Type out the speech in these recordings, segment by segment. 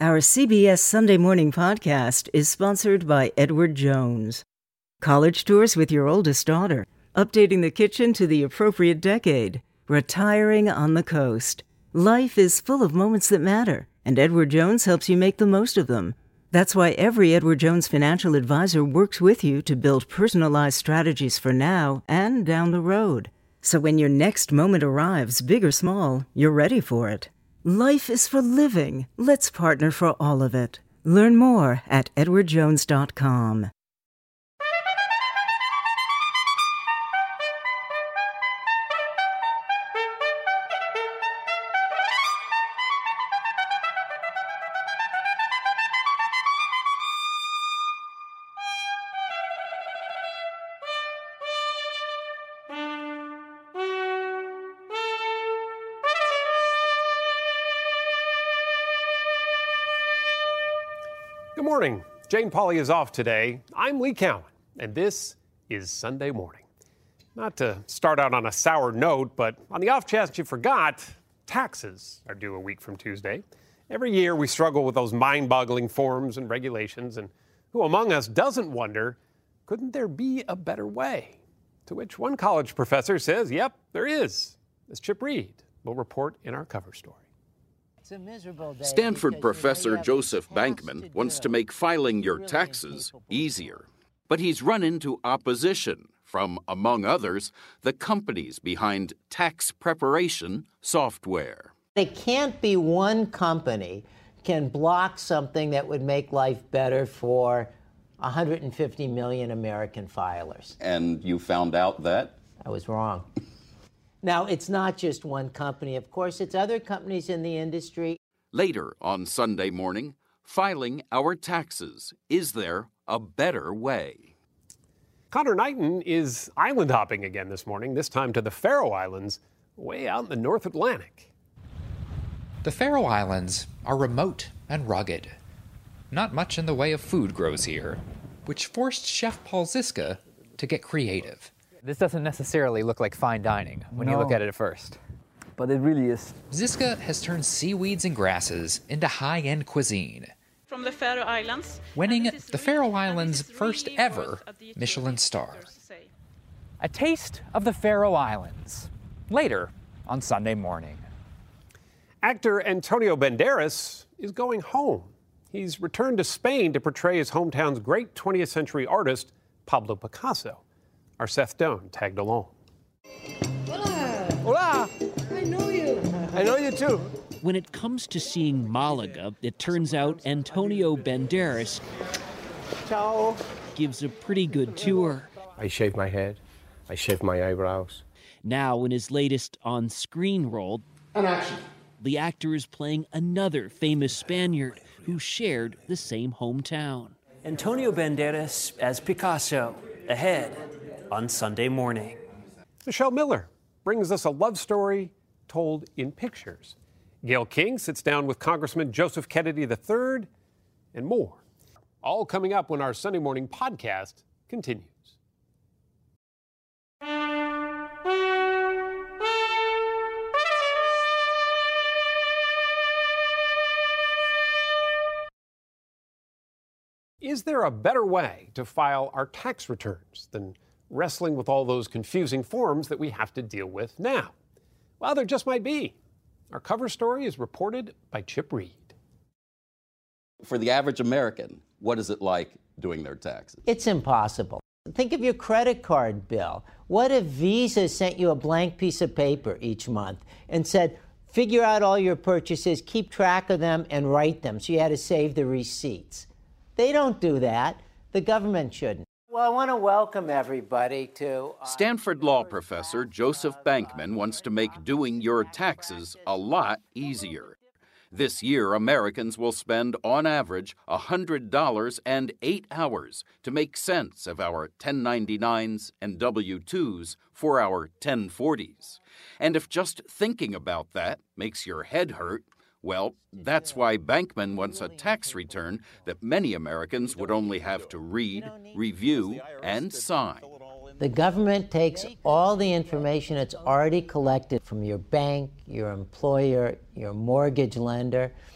Our CBS Sunday Morning podcast is sponsored by Edward Jones. College tours with your oldest daughter, updating the kitchen to the appropriate decade, retiring on the coast. Life is full of moments that matter, and Edward Jones helps you make the most of them. That's why every Edward Jones financial advisor works with you to build personalized strategies for now and down the road. So when your next moment arrives, big or small, you're ready for it. Life is for living. Let's partner for all of it. Learn more at edwardjones.com. Good morning. Jane Pauley is off today. I'm Lee Cowan, and this is Sunday Morning. Not to start out on a sour note, but on the off chance you forgot, taxes are due a week from Tuesday. Every year we struggle with those mind-boggling forms and regulations, and who among us doesn't wonder, couldn't there be a better way? To which one college professor says, yep, there is. As Chip Reed will report in our cover story. Stanford professor Joseph Bankman wants to make filing your taxes easier. But he's run into opposition from, among others, the companies behind tax preparation software. It can't be one company can block something that would make life better for 150 million American filers. And you found out that? I was wrong. Now, it's not just one company. Of course, it's other companies in the industry. Later on Sunday Morning, filing our taxes. Is there a better way? Connor Knighton is island hopping again this morning, this time to the Faroe Islands, way out in the North Atlantic. The Faroe Islands are remote and rugged. Not much in the way of food grows here, which forced Chef Paul Ziska to get creative. This doesn't necessarily look like fine dining when you look at it at first. But it really is. Ziska has turned seaweeds and grasses into high-end cuisine, from the Faroe Islands, winning the Faroe Islands' first ever Michelin star. A taste of the Faroe Islands, later on Sunday Morning. Actor Antonio Banderas is going home. He's returned to Spain to portray his hometown's great 20th century artist, Pablo Picasso. Our Seth Doan tagged along. Hola! I know you. I know you too. When it comes to seeing Malaga, it turns out Antonio Banderas Ciao. gives a pretty good tour. I shave my head. I shave my eyebrows. Now, in his latest on-screen role, And action. the actor is playing another famous Spaniard who shared the same hometown. Antonio Banderas as Picasso, ahead on Sunday Morning. Michelle Miller brings us a love story told in pictures. Gayle King sits down with Congressman Joseph Kennedy III, and more. All coming up when our Sunday Morning podcast continues. Is there a better way to file our tax returns than wrestling with all those confusing forms that we have to deal with now? Well, there just might be. Our cover story is reported by Chip Reed. For the average American, what is it like doing their taxes? It's impossible. Think of your credit card bill. What if Visa sent you a blank piece of paper each month and said, figure out all your purchases, keep track of them, and write them, so you had to save the receipts? They don't do that. The government shouldn't. Well, I want to welcome everybody to... Stanford law professor Joseph Bankman wants to make doing your taxes a lot easier. This year, Americans will spend, on average, $100 and 8 hours to make sense of our 1099s and W-2s for our 1040s. And if just thinking about that makes your head hurt, well, that's why Bankman wants a tax return that many Americans would only have to read, review, and sign. The government takes all the information it's already collected from your bank, your employer, your mortgage lender,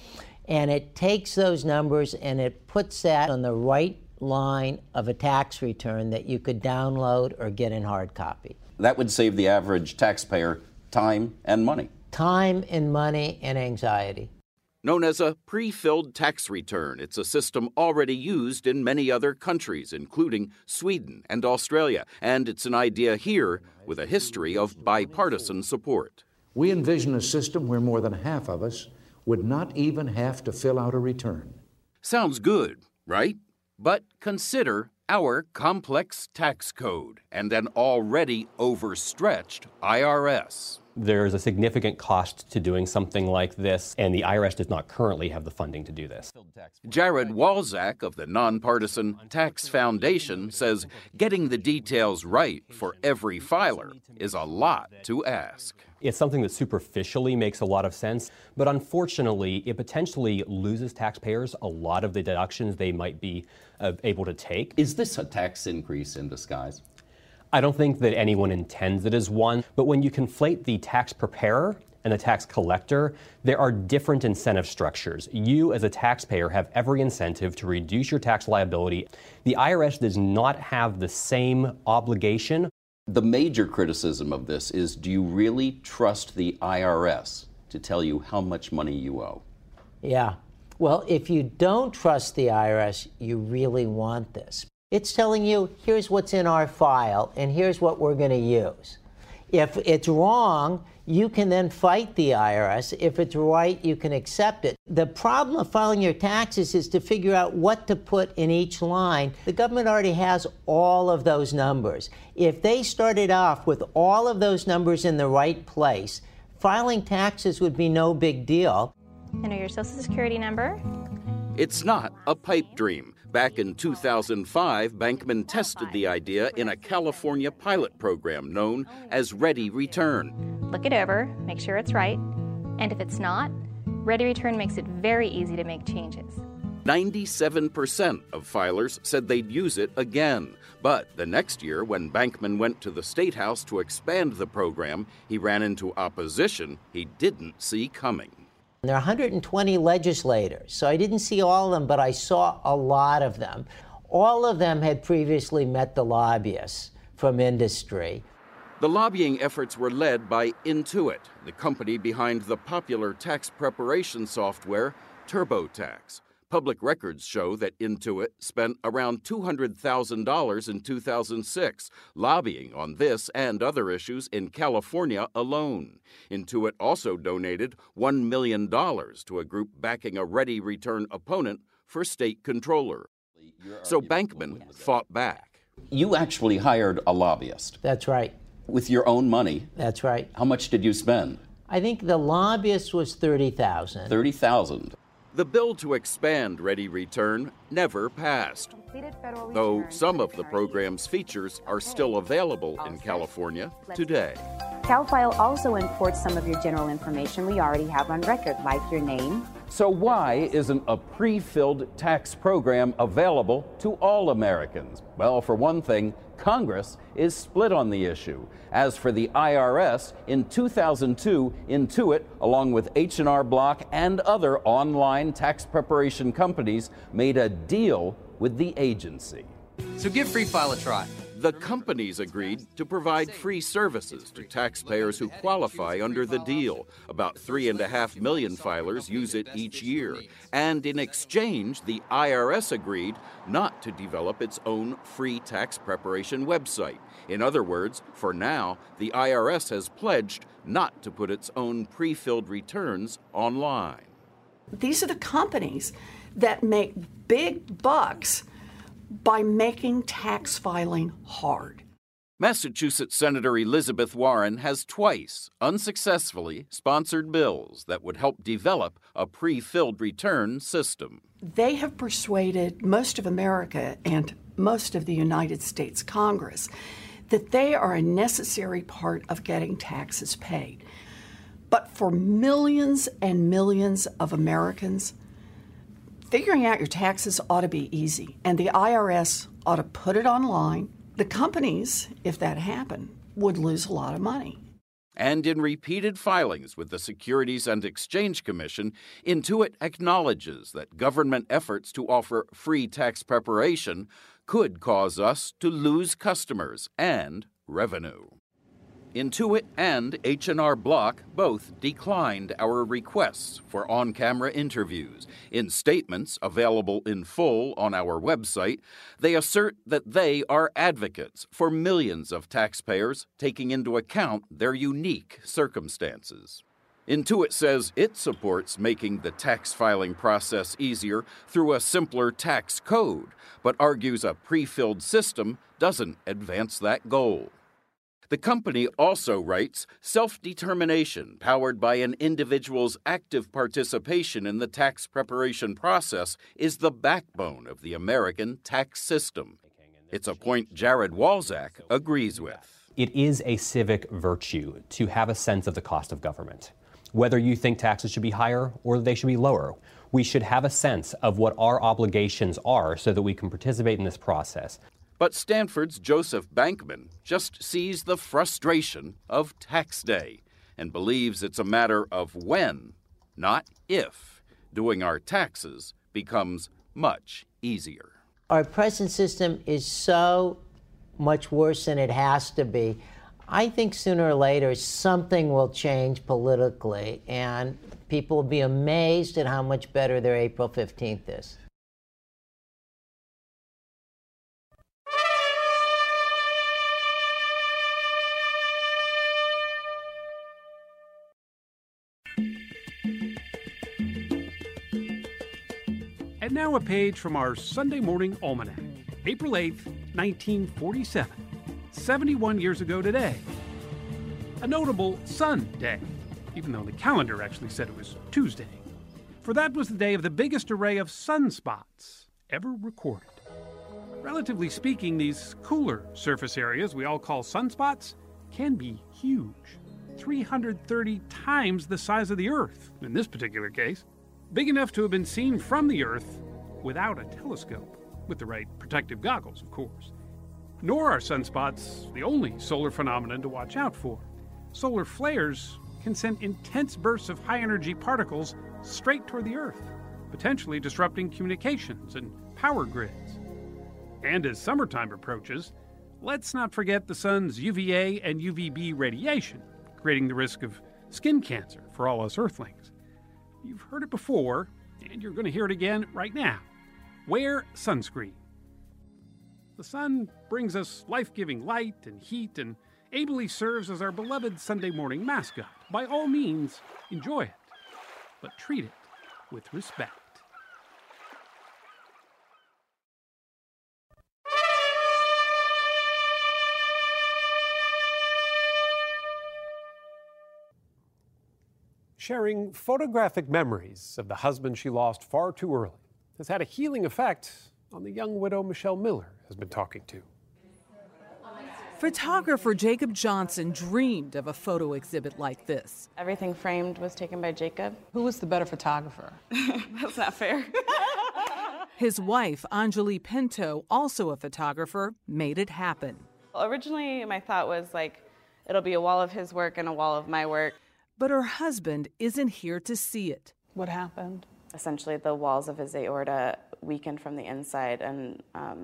and it takes those numbers and it puts that on the right line of a tax return that you could download or get in hard copy. That would save the average taxpayer time and money. Time and money and anxiety. Known as a pre-filled tax return, it's a system already used in many other countries, including Sweden and Australia, and it's an idea here with a history of bipartisan support. We envision a system where more than half of us would not even have to fill out a return. Sounds good, right? But consider our complex tax code and an already overstretched IRS. There's a significant cost to doing something like this, and the IRS does not currently have the funding to do this. Jared Walczak of the nonpartisan Tax Foundation says getting the details right for every filer is a lot to ask. It's something that superficially makes a lot of sense, but unfortunately, it potentially loses taxpayers a lot of the deductions they might be able to take. Is this a tax increase in disguise? I don't think that anyone intends it as one, but when you conflate the tax preparer and the tax collector, there are different incentive structures. You, as a taxpayer, have every incentive to reduce your tax liability. The IRS does not have the same obligation. The major criticism of this is, do you really trust the IRS to tell you how much money you owe? Yeah. Well, if you don't trust the IRS, you really want this. It's telling you, here's what's in our file, and here's what we're going to use. If it's wrong, you can then fight the IRS. If it's right, you can accept it. The problem of filing your taxes is to figure out what to put in each line. The government already has all of those numbers. If they started off with all of those numbers in the right place, filing taxes would be no big deal. Enter your Social Security number. It's not a pipe dream. Back in 2005, Bankman tested the idea in a California pilot program known as Ready Return. Look it over, make sure it's right, and if it's not, Ready Return makes it very easy to make changes. 97% of filers said they'd use it again. But the next year, when Bankman went to the State House to expand the program, he ran into opposition he didn't see coming. There are 120 legislators, so I didn't see all of them, but I saw a lot of them. All of them had previously met the lobbyists from industry. The lobbying efforts were led by Intuit, the company behind the popular tax preparation software TurboTax. Public records show that Intuit spent around $200,000 in 2006 lobbying on this and other issues in California alone. Intuit also donated $1 million to a group backing a Ready Return opponent for state controller. So Bankman fought back. You actually hired a lobbyist. That's right. With your own money? That's right. How much did you spend? I think the lobbyist was $30,000. $30,000. The bill to expand Ready Return never passed, though some of the program's features are still available in California today. CalFile also imports some of your general information we already have on record, like your name. So why isn't a pre-filled tax program available to all Americans? Well, for one thing, Congress is split on the issue. As for the IRS, in 2002, Intuit, along with H&R Block and other online tax preparation companies, made a deal with the agency. So give Free File a try. The companies agreed to provide free services to taxpayers who qualify under the deal. About 3.5 million filers use it each year. And in exchange, the IRS agreed not to develop its own free tax preparation website. In other words, for now, the IRS has pledged not to put its own pre-filled returns online. These are the companies that make big bucks by making tax filing hard. Massachusetts Senator Elizabeth Warren has twice unsuccessfully sponsored bills that would help develop a pre-filled return system. They have persuaded most of America and most of the United States Congress that they are a necessary part of getting taxes paid. But for millions and millions of Americans, figuring out your taxes ought to be easy, and the IRS ought to put it online. The companies, if that happened, would lose a lot of money. And in repeated filings with the Securities and Exchange Commission, Intuit acknowledges that government efforts to offer free tax preparation could cause us to lose customers and revenue. Intuit and H&R Block both declined our requests for on-camera interviews. In statements available in full on our website, they assert that they are advocates for millions of taxpayers, taking into account their unique circumstances. Intuit says it supports making the tax filing process easier through a simpler tax code, but argues a pre-filled system doesn't advance that goal. The company also writes, self-determination powered by an individual's active participation in the tax preparation process is the backbone of the American tax system. It's a point Jared Walczak agrees with. It is a civic virtue to have a sense of the cost of government. Whether you think taxes should be higher or they should be lower, we should have a sense of what our obligations are so that we can participate in this process. But Stanford's Joseph Bankman just sees the frustration of tax day and believes it's a matter of when, not if, doing our taxes becomes much easier. Our present system is so much worse than it has to be. I think sooner or later something will change politically, and people will be amazed at how much better their April 15th is. And now a page from our Sunday Morning Almanac, April 8th, 1947, 71 years ago today. A notable Sun Day, even though the calendar actually said it was Tuesday. For that was the day of the biggest array of sunspots ever recorded. Relatively speaking, these cooler surface areas we all call sunspots can be huge, 330 times the size of the Earth in this particular case. Big enough to have been seen from the Earth without a telescope, with the right protective goggles, of course. Nor are sunspots the only solar phenomenon to watch out for. Solar flares can send intense bursts of high-energy particles straight toward the Earth, potentially disrupting communications and power grids. And as summertime approaches, let's not forget the sun's UVA and UVB radiation, creating the risk of skin cancer for all us Earthlings. You've heard it before, and you're going to hear it again right now. Wear sunscreen. The sun brings us life-giving light and heat and ably serves as our beloved Sunday morning mascot. By all means, enjoy it, but treat it with respect. Sharing photographic memories of the husband she lost far too early has had a healing effect on the young widow Michelle Miller has been talking to. Photographer Jacob Johnson dreamed of a photo exhibit like this. Everything framed was taken by Jacob. Who was the better photographer? That's not fair. His wife, Anjali Pinto, also a photographer, made it happen. Originally, my thought was it'll be a wall of his work and a wall of my work. But her husband isn't here to see it. What happened? Essentially, the walls of his aorta weakened from the inside, and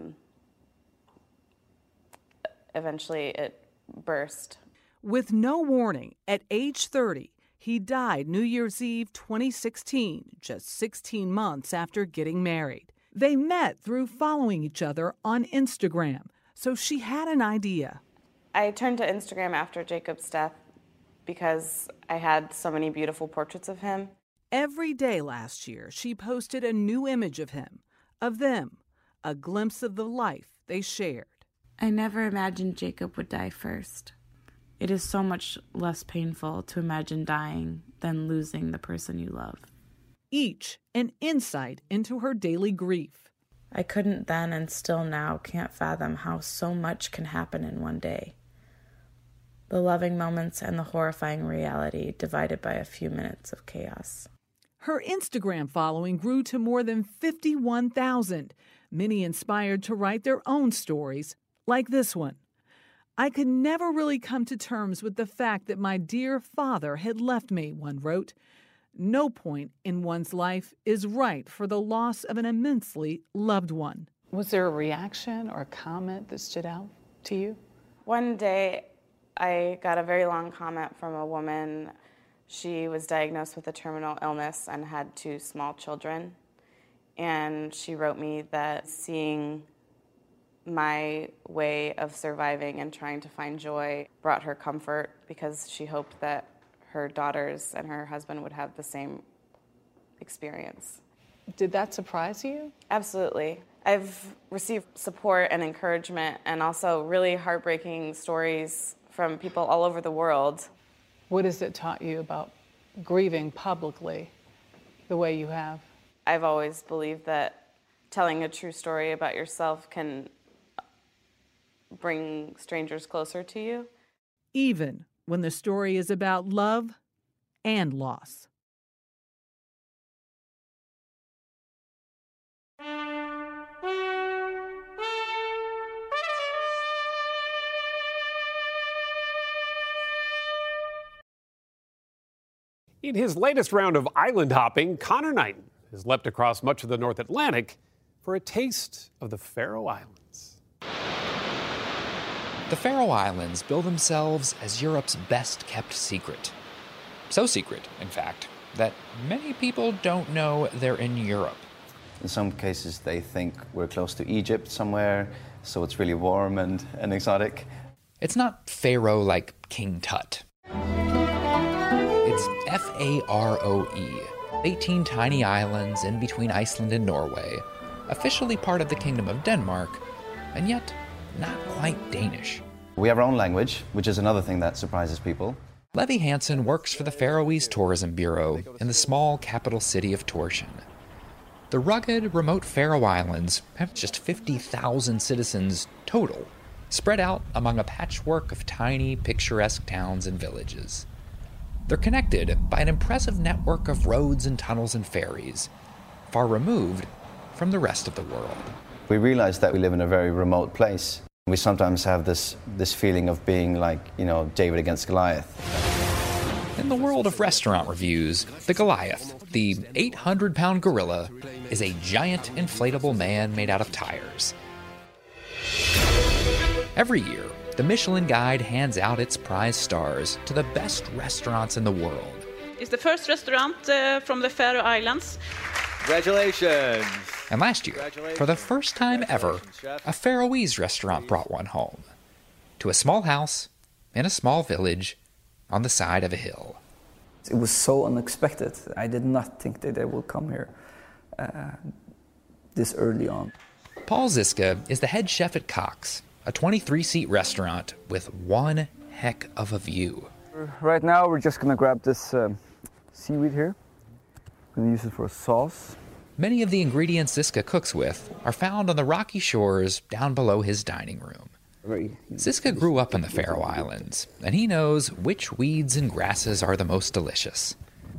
eventually it burst. With no warning, at age 30, he died New Year's Eve 2016, just 16 months after getting married. They met through following each other on Instagram, so she had an idea. I turned to Instagram after Jacob's death because I had so many beautiful portraits of him. Every day last year, she posted a new image of him, of them, a glimpse of the life they shared. I never imagined Jacob would die first. It is so much less painful to imagine dying than losing the person you love. Each an insight into her daily grief. I couldn't then and still now can't fathom how so much can happen in one day. The loving moments and the horrifying reality divided by a few minutes of chaos. Her Instagram following grew to more than 51,000, many inspired to write their own stories, like this one. I could never really come to terms with the fact that my dear father had left me, one wrote. No point in one's life is right for the loss of an immensely loved one. Was there a reaction or a comment that stood out to you? One day, I got a very long comment from a woman. She was diagnosed with a terminal illness and had 2 small children. And she wrote me that seeing my way of surviving and trying to find joy brought her comfort, because she hoped that her daughters and her husband would have the same experience. Did that surprise you? Absolutely. I've received support and encouragement, and also really heartbreaking stories from people all over the world. What has it taught you about grieving publicly the way you have? I've always believed that telling a true story about yourself can bring strangers closer to you. Even when the story is about love and loss. In his latest round of island hopping, Connor Knighton has leapt across much of the North Atlantic for a taste of the Faroe Islands. The Faroe Islands bill themselves as Europe's best-kept secret. So secret, in fact, that many people don't know they're in Europe. In some cases, they think we're close to Egypt somewhere, so it's really warm and exotic. It's not Faroe like King Tut. It's Faroe, 18 tiny islands in between Iceland and Norway, officially part of the Kingdom of Denmark, and yet not quite Danish. We have our own language, which is another thing that surprises people. Levi Hansen works for the Faroese Tourism Bureau in the small capital city of Tórshavn. The rugged, remote Faroe Islands have just 50,000 citizens total, spread out among a patchwork of tiny, picturesque towns and villages. They're connected by an impressive network of roads and tunnels and ferries, far removed from the rest of the world. We realize that we live in a very remote place. We sometimes have this feeling of being like, David against Goliath. In the world of restaurant reviews, the Goliath, the 800-pound gorilla, is a giant inflatable man made out of tires. Every year, the Michelin Guide hands out its prize stars to the best restaurants in the world. It's the first restaurant from the Faroe Islands. Congratulations! And last year, for the first time ever, a Faroese restaurant brought one home. To a small house, in a small village, on the side of a hill. It was so unexpected. I did not think that they would come here this early on. Paul Ziska is the head chef at Cox, a 23-seat restaurant with one heck of a view. Right now, we're just going to grab this seaweed here. We're going to use it for a sauce. Many of the ingredients Ziska cooks with are found on the rocky shores down below his dining room. Ziska grew up in the Faroe Islands, and he knows which weeds and grasses are the most delicious.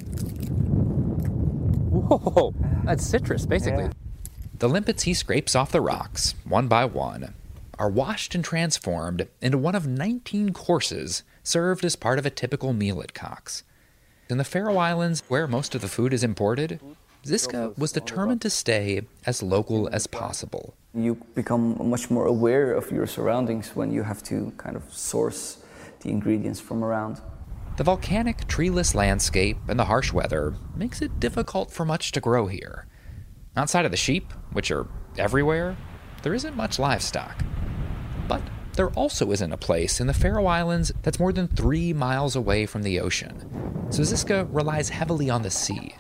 Whoa, that's citrus, basically. Yeah. The limpets he scrapes off the rocks, one by one, are washed and transformed into one of 19 courses served as part of a typical meal at Cox. In the Faroe Islands, where most of the food is imported, Ziska was determined to stay as local as possible. You become much more aware of your surroundings when you have to kind of source the ingredients from around. The volcanic, treeless landscape and the harsh weather makes it difficult for much to grow here. Outside of the sheep, which are everywhere, there isn't much livestock. But there also isn't a place in the Faroe Islands that's more than 3 miles away from the ocean. So Ziska relies heavily on the sea.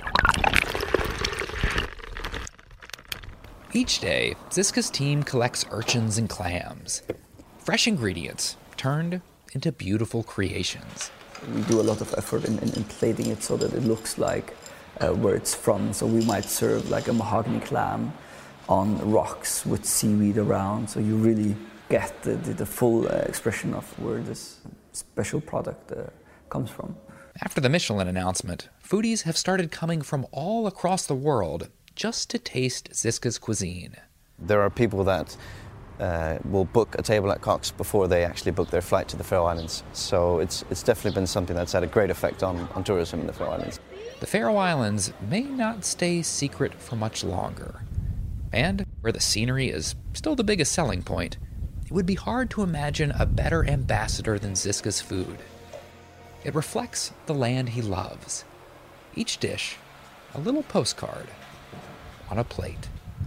Each day, Ziska's team collects urchins and clams. Fresh ingredients turned into beautiful creations. We do a lot of effort in plating it so that it looks like where it's from. So we might serve like a mahogany clam on rocks with seaweed around. So you really get the full expression of where this special product comes from. After the Michelin announcement, foodies have started coming from all across the world just to taste Ziska's cuisine. There are people that will book a table at Cox before they actually book their flight to the Faroe Islands. So it's definitely been something that's had a great effect on tourism in the Faroe Islands. The Faroe Islands may not stay secret for much longer. And where the scenery is still the biggest selling point, it would be hard to imagine a better ambassador than Žižka's food. It reflects the land he loves. Each dish, a little postcard on a plate.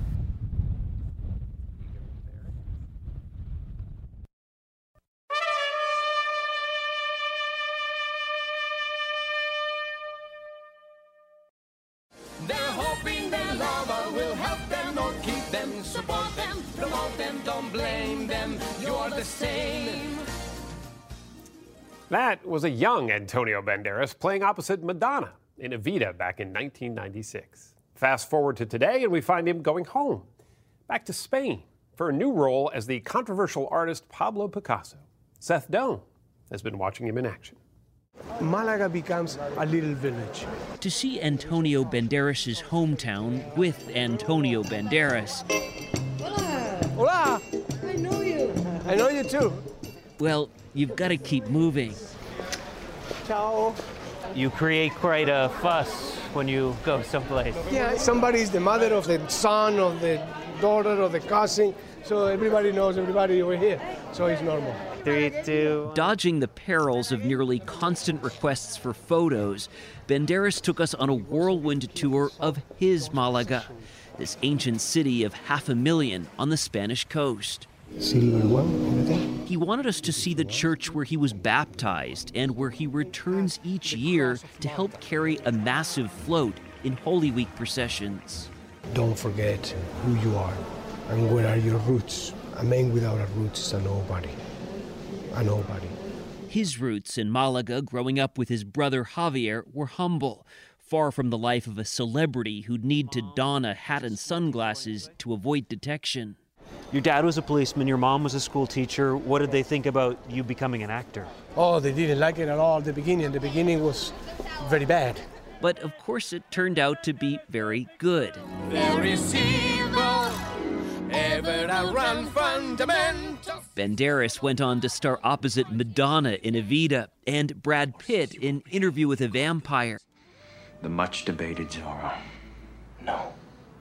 They're hoping their lover will help them or keep them, support them, promote them, don't blame them, you're the same. That was a young Antonio Banderas playing opposite Madonna in Evita back in 1996. Fast forward to today, and we find him going home, back to Spain, for a new role as the controversial artist Pablo Picasso. Seth Doan has been watching him in action. Malaga becomes a little village. To see Antonio Banderas' hometown with Antonio Banderas. Hola! I know you. I know you too. Well, you've got to keep moving. Ciao. You create quite a fuss when you go someplace. Yeah, somebody's the mother of the son, of the daughter, of the cousin, so everybody knows everybody over here, so it's normal. 3, 2. Dodging the perils of nearly constant requests for photos, Banderas took us on a whirlwind tour of his Malaga, this ancient city of 500,000 on the Spanish coast. He wanted us to see the church where he was baptized and where he returns each year to help carry a massive float in Holy Week processions. Don't forget who you are and where are your roots. A man without a roots is a nobody. A nobody. His roots in Malaga, growing up with his brother Javier, were humble, far from the life of a celebrity who'd need to don a hat and sunglasses to avoid detection. Your dad was a policeman, your mom was a school teacher. What did they think about you becoming an actor? Oh, they didn't like it at all at the beginning. The beginning was very bad. But of course it turned out to be very good. Very simple, ever a run fundamental. Banderas went on to star opposite Madonna in Evita and Brad Pitt in Interview with a Vampire. The much debated Zorro. No.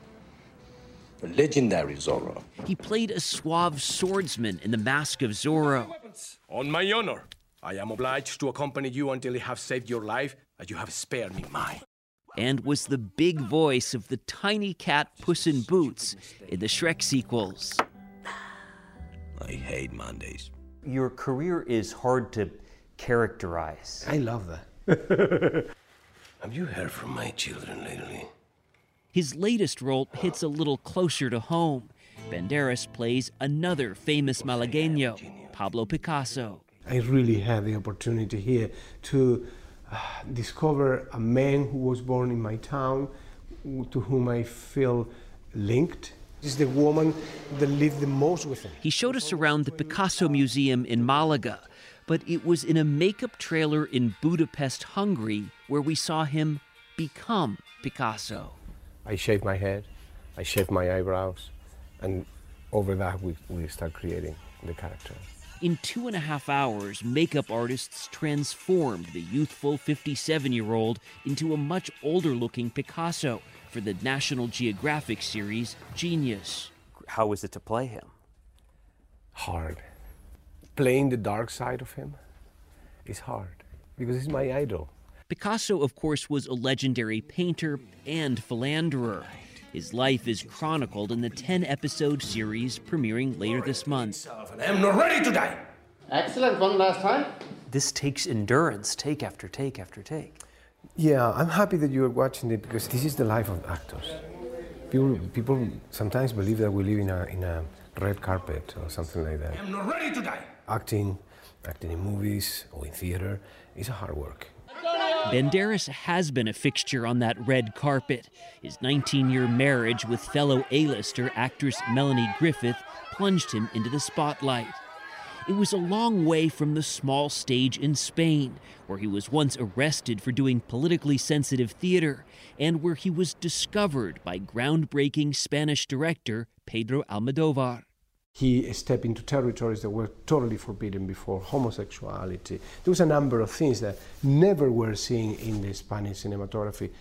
The legendary Zorro. He played a suave swordsman in The Mask of Zorro. On my honor, I am obliged to accompany you until I have saved your life, as you have spared me mine. And was the big voice of the tiny cat Puss in Boots in the Shrek sequels. I hate Mondays. Your career is hard to characterize. I love that. Have you heard from my children lately? His latest role hits a little closer to home. Banderas plays another famous Malagueño, Pablo Picasso. I really had the opportunity here to discover a man who was born in my town, to whom I feel linked. This is the woman that lived the most with him. He showed us around the Picasso Museum in Malaga, but it was in a makeup trailer in Budapest, Hungary, where we saw him become Picasso. I shaved my head, I shaved my eyebrows, and over that we start creating the character. In 2.5 hours, makeup artists transformed the youthful 57-year-old into a much older-looking Picasso for the National Geographic series Genius. How was it to play him? Hard. Playing the dark side of him is hard, because he's my idol. Picasso, of course, was a legendary painter and philanderer. His life is chronicled in the 10-episode series premiering later this month. I am not ready to die. Excellent, one last time. This takes endurance, take after take after take. Yeah, I'm happy that you're watching it, because this is the life of actors. People sometimes believe that we live in a red carpet or something like that. I am not ready to die. Acting in movies or in theater is a hard work. Banderas has been a fixture on that red carpet. His 19-year marriage with fellow A-lister actress Melanie Griffith plunged him into the spotlight. It was a long way from the small stage in Spain, where he was once arrested for doing politically sensitive theater, and where he was discovered by groundbreaking Spanish director Pedro Almodóvar. He stepped into territories that were totally forbidden before, homosexuality. There was a number of things that never were seen in the Spanish cinematography.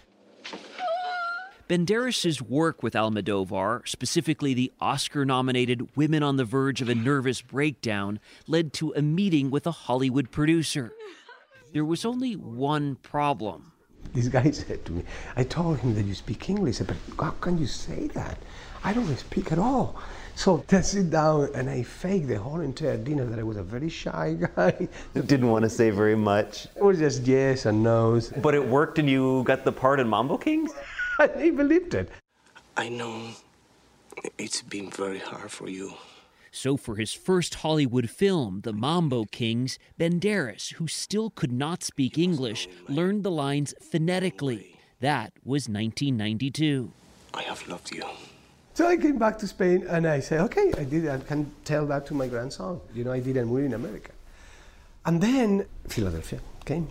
Banderas' work with Almodóvar, specifically the Oscar-nominated Women on the Verge of a Nervous Breakdown, led to a meeting with a Hollywood producer. There was only one problem. This guy said to me, I told him that you speak English. I said, but how can you say that? I don't speak at all. So I sit down and I faked the whole entire dinner that I was a very shy guy. Didn't want to say very much. It was just yes and no's. But it worked and you got the part in Mambo Kings? I believed it. I know it's been very hard for you. So for his first Hollywood film, The Mambo Kings, Banderas, who still could not speak English, learned the lines phonetically. That was 1992. I have loved you. So I came back to Spain and I said, okay, I can tell that to my grandson. You know, I did a movie in America. And then Philadelphia came.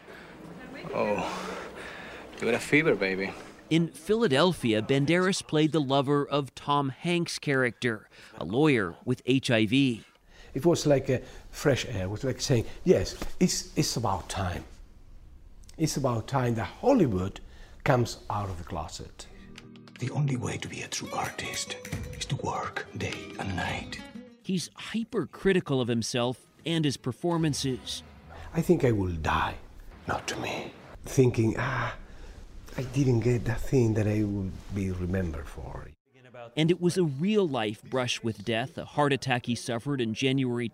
Oh, you got a fever, baby. In Philadelphia, Banderas played the lover of Tom Hanks' character, a lawyer with HIV. It was like a fresh air. It was like saying, yes, it's about time. It's about time that Hollywood comes out of the closet. The only way to be a true artist is to work day and night. He's hypercritical of himself and his performances. I think I will die, not to me. Thinking, I didn't get that thing that I will be remembered for. And it was a real-life brush with death, a heart attack he suffered in January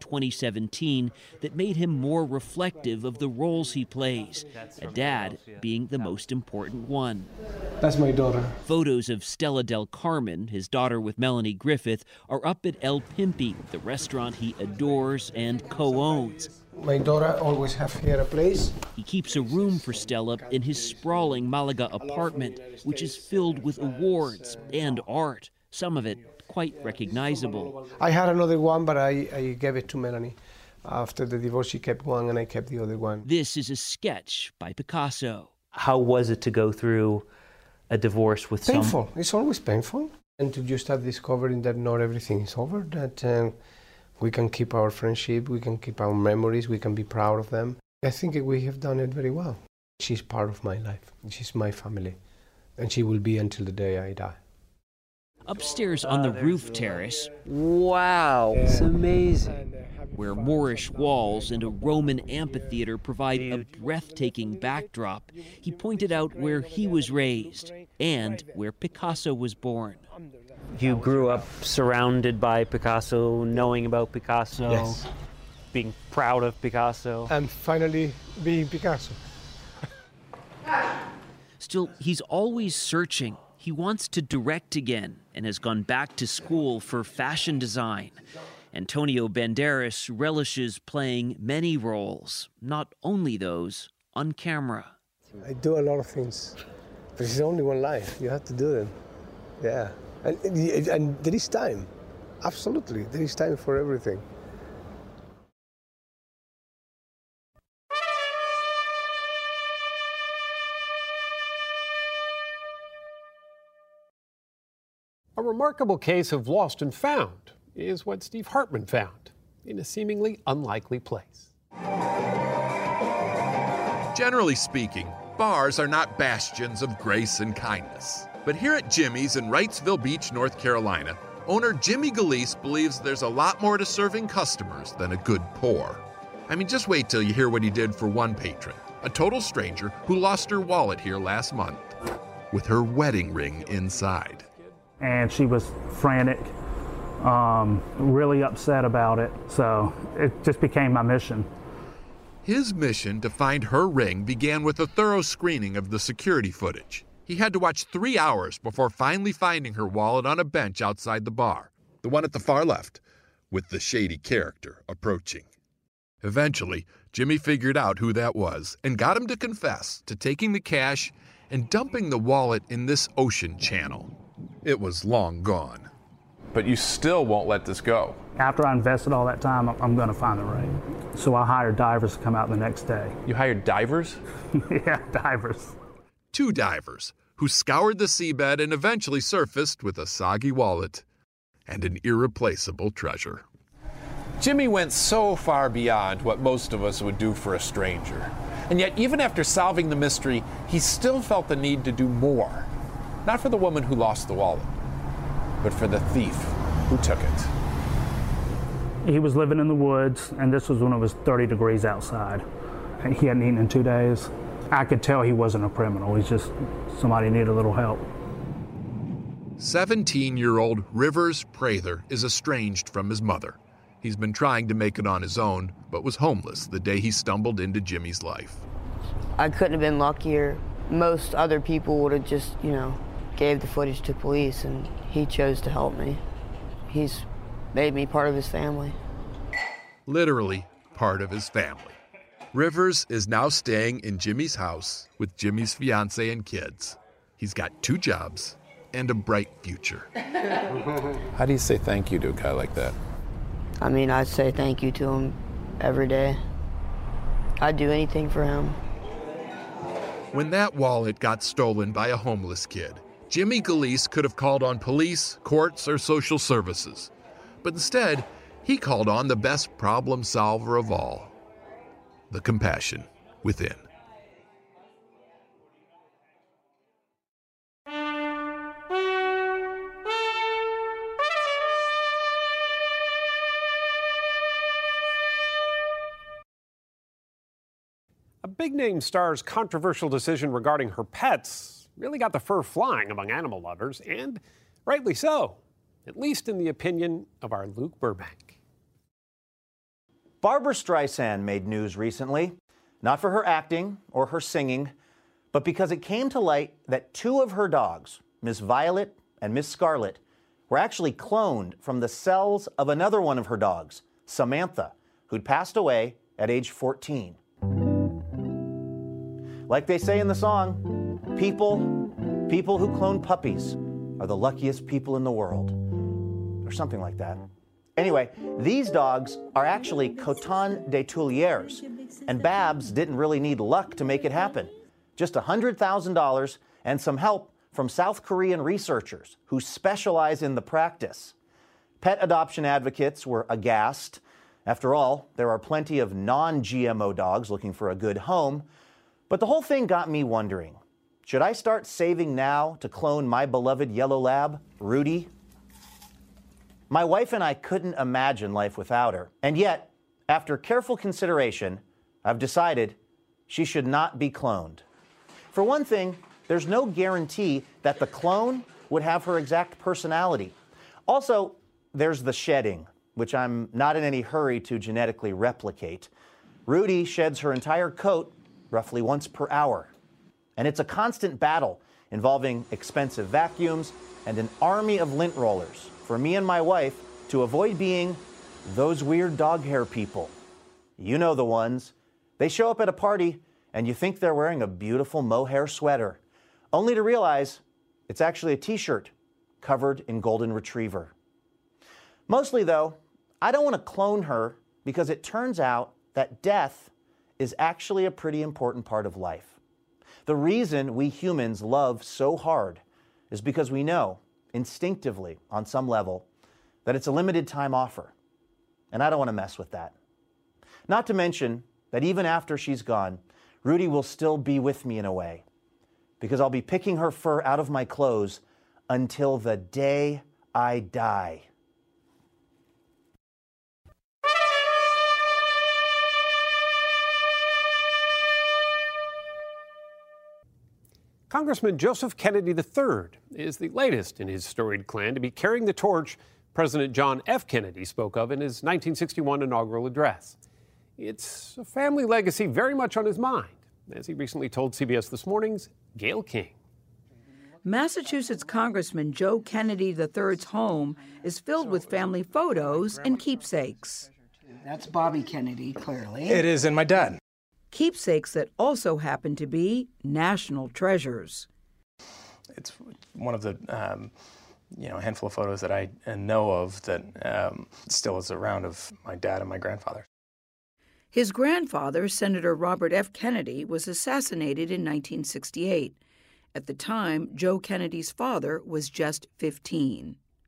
2017, that made him more reflective of the roles he plays, a dad being the most important one. That's my daughter. Photos of Stella Del Carmen, his daughter with Melanie Griffith, are up at El Pimpi, the restaurant he adores and co-owns. My daughter always have here a place. He keeps a room for Stella in his sprawling Malaga apartment, which is filled with awards and art, some of it quite recognizable. I had another one, but I gave it to Melanie. After the divorce, she kept one and I kept the other one. This is a sketch by Picasso. How was it to go through a divorce with Painful. It's always painful. And to just start discovering that not everything is over, that we can keep our friendship, we can keep our memories, we can be proud of them. I think we have done it very well. She's part of my life. She's my family. And she will be until the day I die. Upstairs on the roof terrace, wow, it's amazing. Where Moorish walls and a Roman amphitheater provide a breathtaking backdrop, he pointed out where he was raised and where Picasso was born. You grew up surrounded by Picasso, knowing about Picasso, yes. Being proud of Picasso. And finally being Picasso. Still, he's always searching. He wants to direct again and has gone back to school for fashion design. Antonio Banderas relishes playing many roles, not only those on camera. I do a lot of things. There's only one life. You have to do them. Yeah. And there is time. Absolutely. There is time for everything. A remarkable case of lost and found is what Steve Hartman found in a seemingly unlikely place. Generally speaking, bars are not bastions of grace and kindness. But here at Jimmy's in Wrightsville Beach, North Carolina, owner Jimmy Galeese believes there's a lot more to serving customers than a good pour. I mean, just wait till you hear what he did for one patron, a total stranger who lost her wallet here last month with her wedding ring inside. And she was frantic, really upset about it, so it just became my mission. His mission to find her ring began with a thorough screening of the security footage. He had to watch 3 hours before finally finding her wallet on a bench outside the bar, the one at the far left, with the shady character approaching. Eventually, Jimmy figured out who that was and got him to confess to taking the cash and dumping the wallet in this ocean channel. It was long gone. But you still won't let this go. After I invested all that time, I'm going to find the ring. So I hired divers to come out the next day. You hired divers? Yeah, divers. 2 divers who scoured the seabed and eventually surfaced with a soggy wallet. and an irreplaceable treasure. Jimmy went so far beyond what most of us would do for a stranger. And yet, even after solving the mystery, he still felt the need to do more. Not for the woman who lost the wallet, but for the thief who took it. He was living in the woods, and this was when it was 30 degrees outside. And he hadn't eaten in 2 days. I could tell he wasn't a criminal. He's just somebody who needed a little help. 17-year-old Rivers Prather is estranged from his mother. He's been trying to make it on his own, but was homeless the day he stumbled into Jimmy's life. I couldn't have been luckier. Most other people would have just, gave the footage to police, and he chose to help me. He's made me part of his family. Literally part of his family. Rivers is now staying in Jimmy's house with Jimmy's fiancée and kids. He's got 2 jobs and a bright future. How do you say thank you to a guy like that? I say thank you to him every day. I'd do anything for him. When that wallet got stolen by a homeless kid, Jimmy Galeese could have called on police, courts, or social services. But instead, he called on the best problem solver of all, the compassion within. A big-name star's controversial decision regarding her pets really got the fur flying among animal lovers, and rightly so, at least in the opinion of our Luke Burbank. Barbra Streisand made news recently, not for her acting or her singing, but because it came to light that 2 of her dogs, Miss Violet and Miss Scarlet, were actually cloned from the cells of another one of her dogs, Samantha, who'd passed away at age 14. Like they say in the song, people who clone puppies are the luckiest people in the world, or something like that. Anyway, these dogs are actually Coton de Tuileries, and Babs didn't really need luck to make it happen. Just $100,000 and some help from South Korean researchers who specialize in the practice. Pet adoption advocates were aghast. After all, there are plenty of non-GMO dogs looking for a good home. But the whole thing got me wondering, should I start saving now to clone my beloved yellow lab, Rudy? My wife and I couldn't imagine life without her. And yet, after careful consideration, I've decided she should not be cloned. For one thing, there's no guarantee that the clone would have her exact personality. Also, there's the shedding, which I'm not in any hurry to genetically replicate. Rudy sheds her entire coat roughly once per hour. And it's a constant battle involving expensive vacuums and an army of lint rollers for me and my wife to avoid being those weird dog hair people. You know the ones. They show up at a party and you think they're wearing a beautiful mohair sweater, only to realize it's actually a t-shirt covered in golden retriever. Mostly though, I don't want to clone her because it turns out that death is actually a pretty important part of life. The reason we humans love so hard is because we know, instinctively, on some level, that it's a limited time offer. And I don't want to mess with that. Not to mention that even after she's gone, Rudy will still be with me in a way, because I'll be picking her fur out of my clothes until the day I die. Congressman Joseph Kennedy III is the latest in his storied clan to be carrying the torch President John F. Kennedy spoke of in his 1961 inaugural address. It's a family legacy very much on his mind, as he recently told CBS This Morning's Gayle King. Massachusetts Congressman Joe Kennedy III's home is filled with family photos and keepsakes. That's Bobby Kennedy, clearly. It is, and my dad. Keepsakes that also happen to be national treasures. It's one of the handful of photos that I know of that still is around of my dad and my grandfather. His grandfather, Senator Robert F. Kennedy, was assassinated in 1968. At the time, Joe Kennedy's father was just 15.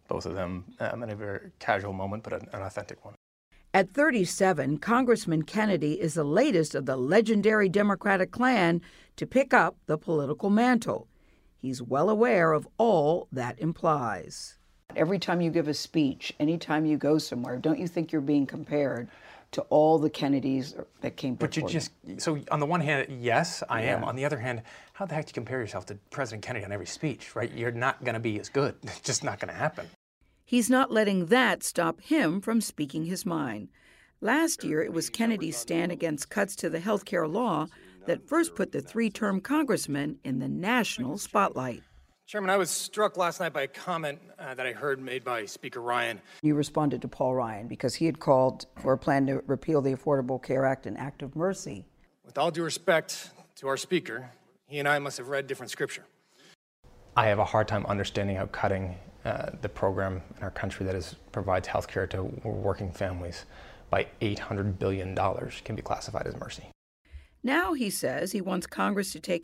both of them in a very casual moment, but an authentic one. At 37, Congressman Kennedy is the latest of the legendary Democratic clan to pick up the political mantle. He's well aware of all that implies. Every time you give a speech, anytime you go somewhere, don't you think you're being compared to all the Kennedys that came before? But so on the one hand, yes, I am. On the other hand, how the heck do you compare yourself to President Kennedy on every speech, right? You're not going to be as good. It's just not going to happen. He's not letting that stop him from speaking his mind. Last year, it was Kennedy's stand against cuts to the health care law that first put the three-term congressman in the national spotlight. Chairman, I was struck last night by a comment that I heard made by Speaker Ryan. You responded to Paul Ryan because he had called for a plan to repeal the Affordable Care Act, an act of mercy. With all due respect to our Speaker, he and I must have read different scripture. I have a hard time understanding how cutting the program in our country that provides health care to working families by $800 billion can be classified as mercy. Now he says he wants Congress to take